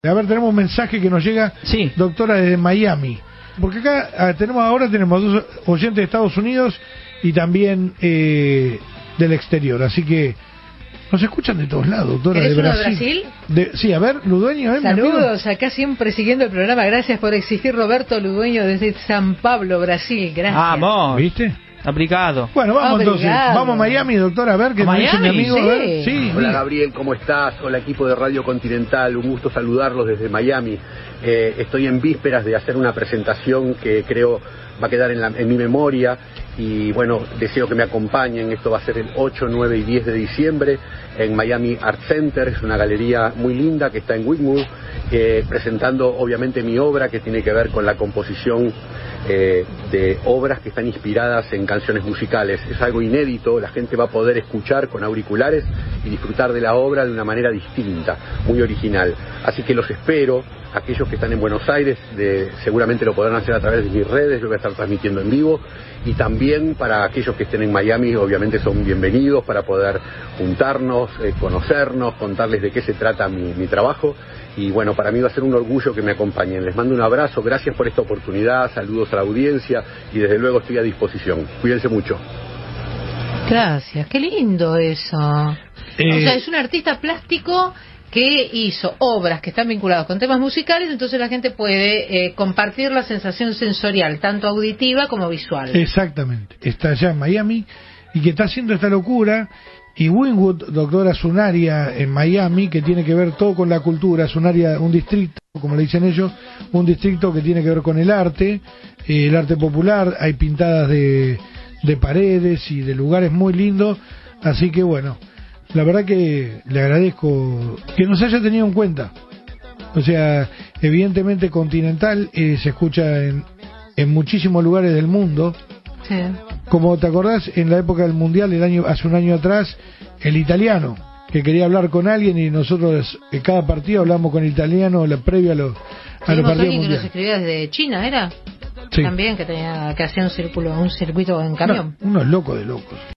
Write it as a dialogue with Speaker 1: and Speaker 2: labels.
Speaker 1: A ver, tenemos un mensaje que nos llega,
Speaker 2: sí,
Speaker 1: doctora, desde Miami. Porque acá tenemos dos oyentes de Estados Unidos y también del exterior. Así que nos escuchan de todos lados, doctora.
Speaker 3: ¿Eres
Speaker 1: de
Speaker 3: uno
Speaker 1: Brasil.
Speaker 3: de Brasil?
Speaker 1: Sí, a ver, Ludueño.
Speaker 3: Saludos, acá siempre siguiendo el programa. Gracias por existir, Roberto Ludueño, desde San Pablo, Brasil. Gracias.
Speaker 2: Vamos.
Speaker 1: ¿Viste?
Speaker 2: Aplicado.
Speaker 1: Bueno, vamos entonces. Vamos a Miami, doctora, a ver qué nos dice mi amigo.
Speaker 3: Sí.
Speaker 1: A ver. Sí,
Speaker 4: hola Gabriel, ¿cómo estás? Hola equipo de Radio Continental, un gusto saludarlos desde Miami. Estoy en vísperas de hacer una presentación que creo va a quedar en mi memoria y bueno, deseo que me acompañen. Esto va a ser el 8, 9 y 10 de diciembre en Miami Art Center. Es una galería muy linda que está en Wynwood, presentando obviamente mi obra que tiene que ver con la composición de obras que están inspiradas en canciones musicales. Es algo inédito, la gente va a poder escuchar con auriculares y disfrutar de la obra de una manera distinta, muy original. Así que los espero, aquellos que están en Buenos Aires, seguramente lo podrán hacer a través de mis redes, yo voy a estar transmitiendo en vivo, y también para aquellos que estén en Miami, obviamente son bienvenidos para poder juntarnos, conocernos, contarles de qué se trata mi trabajo. Y bueno, para mí va a ser un orgullo que me acompañen. Les mando un abrazo, gracias por esta oportunidad, saludos a la audiencia y desde luego estoy a disposición. Cuídense mucho.
Speaker 3: Gracias, qué lindo eso. O sea, es un artista plástico que hizo obras que están vinculadas con temas musicales, entonces la gente puede compartir la sensación sensorial, tanto auditiva como visual.
Speaker 1: Exactamente, está allá en Miami y que está haciendo esta locura. Y Wynwood, doctora, es un área en Miami que tiene que ver todo con la cultura, es un área, un distrito, como le dicen ellos, un distrito que tiene que ver con el arte popular, hay pintadas de paredes y de lugares muy lindos, así que bueno, la verdad que le agradezco que nos haya tenido en cuenta. O sea, evidentemente Continental se escucha en muchísimos lugares del mundo.
Speaker 3: Sí.
Speaker 1: Como te acordás, en la época del Mundial, hace un año atrás, el italiano, que quería hablar con alguien y nosotros en cada partido hablamos con el italiano previo a los partidos mundiales.
Speaker 3: Que nos escribía desde China, ¿era?
Speaker 1: Sí.
Speaker 3: También, que hacía un circuito en camión.
Speaker 1: Unos locos de locos.